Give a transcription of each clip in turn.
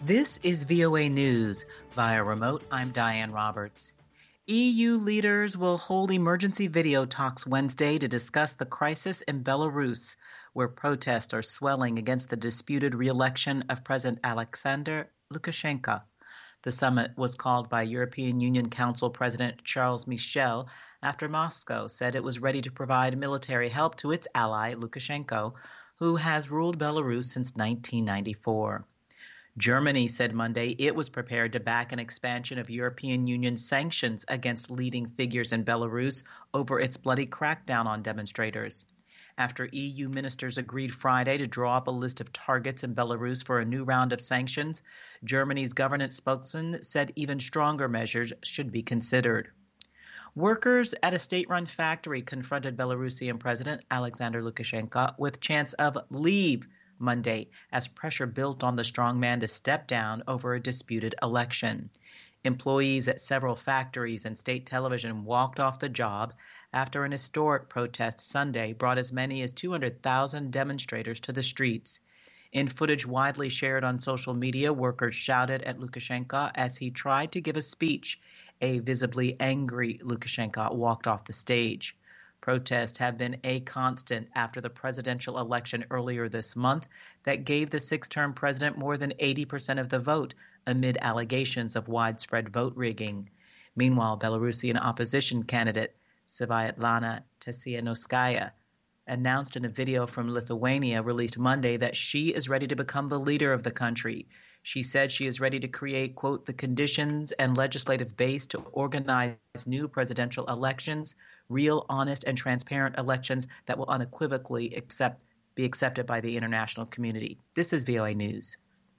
This is VOA News. Via remote, I'm Diane Roberts. EU leaders will hold emergency video talks Wednesday to discuss the crisis in Belarus, where protests are swelling against the disputed re-election of President Alexander Lukashenko. The summit was called by European Union Council President Charles Michel after Moscow said it was ready to provide military help to its ally Lukashenko, who has ruled Belarus since 1994. Germany said Monday it was prepared to back an expansion of European Union sanctions against leading figures in Belarus over its bloody crackdown on demonstrators. After EU ministers agreed Friday to draw up a list of targets in Belarus for a new round of sanctions, Germany's government spokesman said even stronger measures should be considered. Workers at a state-run factory confronted Belarusian President Alexander Lukashenko with chants of leave Monday as pressure built on the strongman to step down over a disputed election. Employees at several factories and state television walked off the job after an historic protest Sunday brought as many as 200,000 demonstrators to the streets. In footage widely shared on social media, workers shouted at Lukashenko as he tried to give a speech. A visibly angry Lukashenko walked off the stage. Protests have been a constant after the presidential election earlier this month that gave the six-term president more than 80% of the vote amid allegations of widespread vote rigging. Meanwhile, Belarusian opposition candidate Svyatlana Tsikhanouskaya announced in a video from Lithuania released Monday that she is ready to become the leader of the country. She said she is ready to create, quote, the conditions and legislative base to organize new presidential elections, real, honest, and transparent elections that will unequivocally be accepted by the international community. This is VOA News.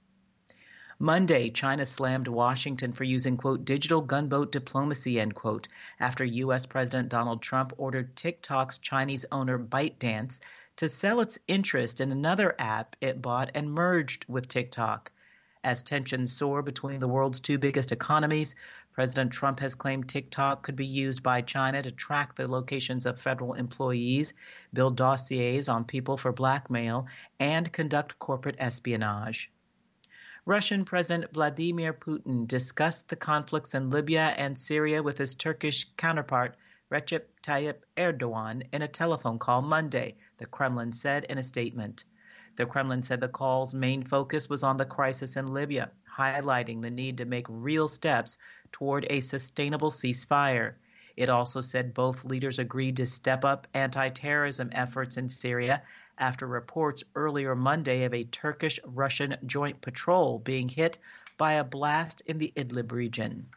Monday, China slammed Washington for using, quote, digital gunboat diplomacy, end quote, after U.S. President Donald Trump ordered TikTok's Chinese owner ByteDance to sell its interest in another app it bought and merged with TikTok. As tensions soar between the world's two biggest economies, President Trump has claimed TikTok could be used by China to track the locations of federal employees, build dossiers on people for blackmail, and conduct corporate espionage. Russian President Vladimir Putin discussed the conflicts in Libya and Syria with his Turkish counterpart Recep Tayyip Erdogan in a telephone call Monday, the Kremlin said in a statement. The Kremlin said the call's main focus was on the crisis in Libya, highlighting the need to make real steps toward a sustainable ceasefire. It also said both leaders agreed to step up anti-terrorism efforts in Syria after reports earlier Monday of a Turkish-Russian joint patrol being hit by a blast in the Idlib region.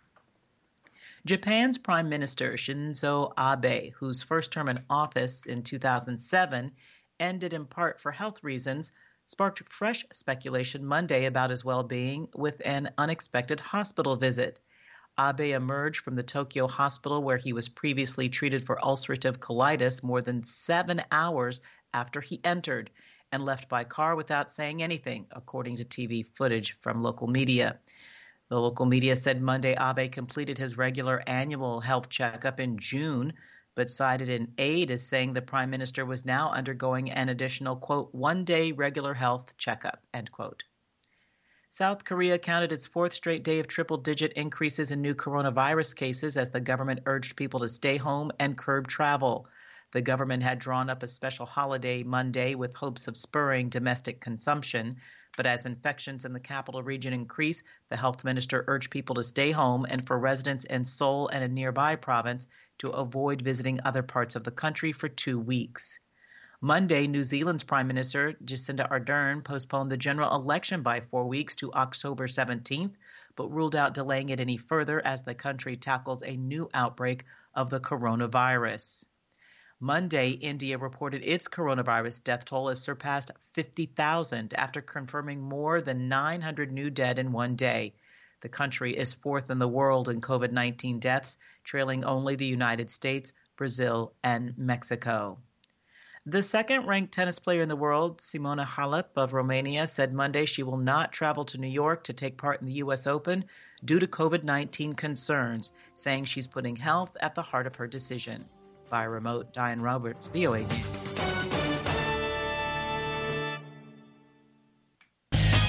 Japan's Prime Minister Shinzo Abe, whose first term in office in 2007 ended in part for health reasons, sparked fresh speculation Monday about his well-being with an unexpected hospital visit. Abe emerged from the Tokyo hospital where he was previously treated for ulcerative colitis more than 7 hours after he entered and left by car without saying anything, according to TV footage from local media. The local media said Monday Abe completed his regular annual health checkup in June, but cited an aide as saying the prime minister was now undergoing an additional, quote, one-day regular health checkup, end quote. South Korea counted its fourth straight day of triple-digit increases in new coronavirus cases as the government urged people to stay home and curb travel. The government had drawn up a special holiday Monday with hopes of spurring domestic consumption, but as infections in the capital region increase, the health minister urged people to stay home and for residents in Seoul and a nearby province to avoid visiting other parts of the country for 2 weeks. Monday, New Zealand's Prime Minister Jacinda Ardern postponed the general election by 4 weeks to October 17th, but ruled out delaying it any further as the country tackles a new outbreak of the coronavirus. Monday, India reported its coronavirus death toll has surpassed 50,000 after confirming more than 900 new dead in one day. The country is fourth in the world in COVID-19 deaths, trailing only the United States, Brazil, and Mexico. The second-ranked tennis player in the world, Simona Halep of Romania, said Monday she will not travel to New York to take part in the U.S. Open due to COVID-19 concerns, saying she's putting health at the heart of her decision. By remote, Diane Roberts, VOA News.